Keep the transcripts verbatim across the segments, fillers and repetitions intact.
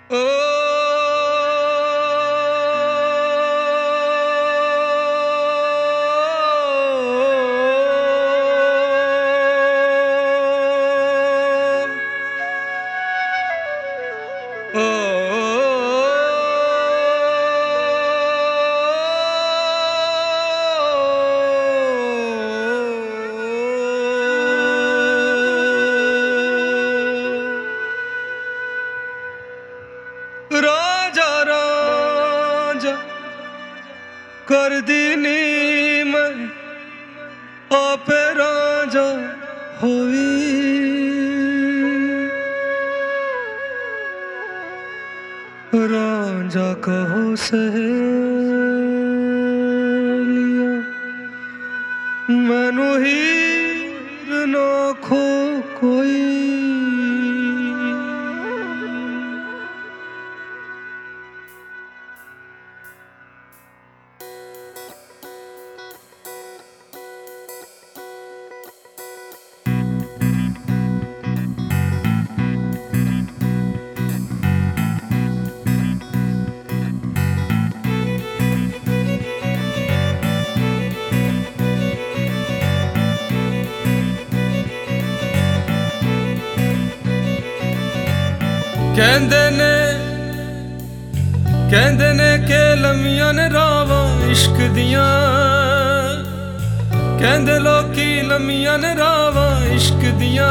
ओ राजा राजा कर दीनी मैं आपे राजा होई राजा कहो सहेलिया मैनू हीर ना खो कोई कहंदे ने कहंदे ने के लम्मियां ने रावां इश्क दियां कहंदे लोकी लम्मियां ने रावां इश्क दियां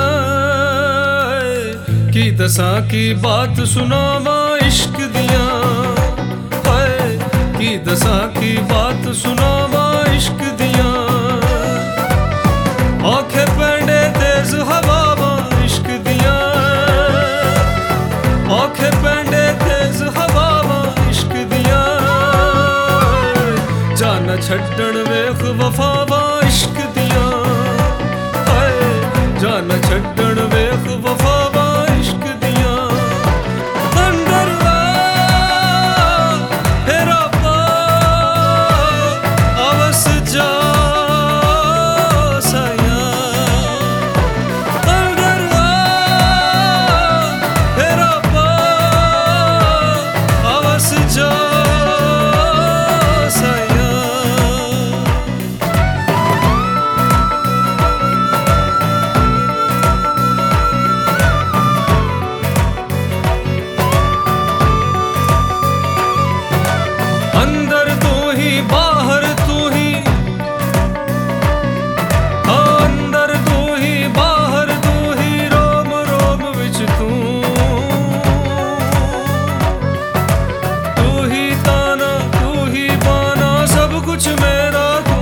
की दसां की बात सुनावां इश्क दियां हाय की दसां की बात सुनावां इश्क दियां औखे पैंडे तेज हवावां इश्क दियां औखे पैंडे तेज हवावां इश्क दियां जान छड्डण वेख वफावां इश्क दियां हाय जान छड्डण वेख वफावां इश्क दियां अंदर आ हेरा पा अवस जा साया अंदर आ हेरा अवस जा साया अंदर तू ही बाहर तू ही अंदर तू ही बाहर तू ही रोम रोम विच तू कुछ मेरा तू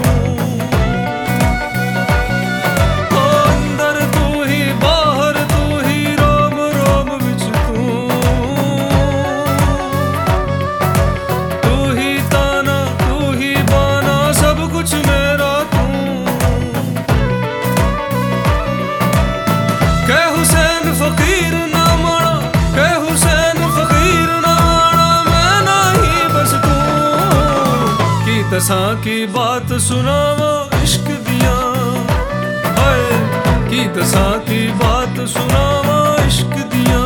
ओ अंदर तू ही बाहर तू ही रोम रोम विच तू तू ही ताना तू ही बाना सब कुछ मेरा तू कै हुसैन फकीर ना माना कै हुसैन फकीर ना माना मैं नहीं बस तू दसां की बात सुनावां इश्क दियां हाय की दसां की बात सुनावां इश्क दियां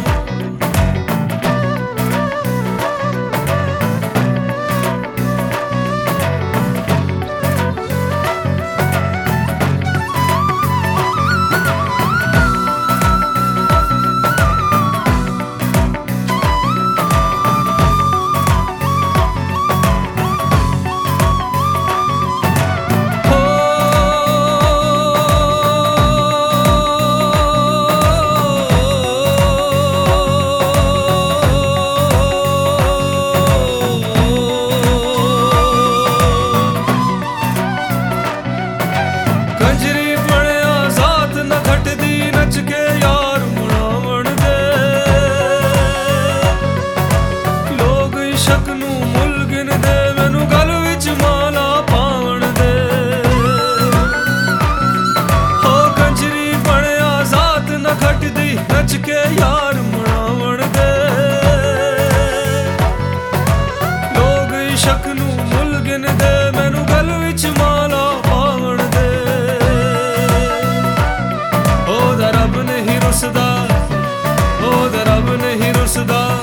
के यार मुड़ावण दे लोग इशक नू मुल गिन दे मैनू गल विच माला पावण दे हो कंजरी बणिया जात न खटदी नच के यार मुड़ावण दे लोग इशक नू मुल गिन दे मैनू गल विच माला पावण दे ओ रब नहीं रुसदा ओ रब नहीं रुसदा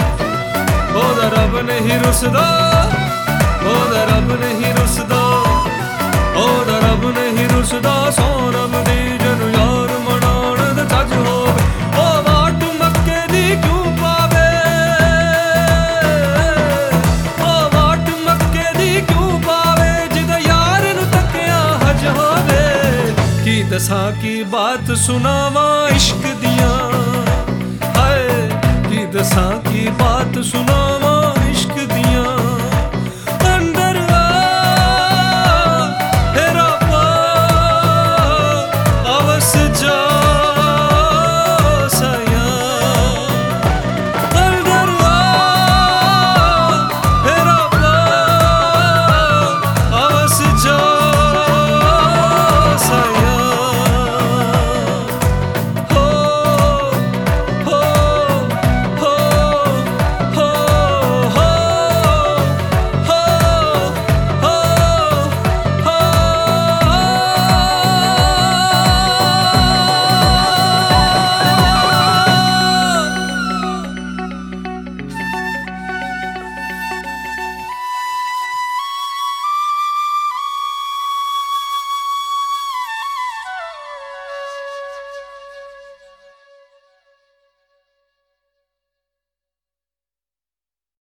ਨਹੀਂ ਰੁੱਸਦਾ, ਉਹਦਾ ਰੱਬ ਨਹੀਂ ਰੁੱਸਦਾ, ਉਹਦਾ ਰੱਬ ਨਹੀਂ ਰੁੱਸਦਾ। ਸੌ ਰੱਬ ਦੀ ਜਨੂੰ ਯਾਰ ਮਨਾਉਣ ਦਾ ਚੱਜ ਹੋਵੇ, ਉਹ ਵਾਟ ਮੱਕੇ ਦੀ ਕਿਉਂ ਪਾਵੇ, ਉਹ ਵਾਟ ਮੱਕੇ ਦੀ ਕਿਉਂ ਪਾਵੇ, ਜਿਹਦਾ ਯਾਰ ਨੂੰ ਤੱਕਿਆ ਹਜ ਹੋਵੇ। ਕੀ ਦੱਸਾਂ ਕੀ ਬਾਤ ਸੁਣਾਵਾਂ ਇਸ਼ਕ ਦੀਆਂ, ਹਾਏ ਕੀ ਦੱਸਾਂ ਕੀ ਬਾਤ ਸੁਣਾ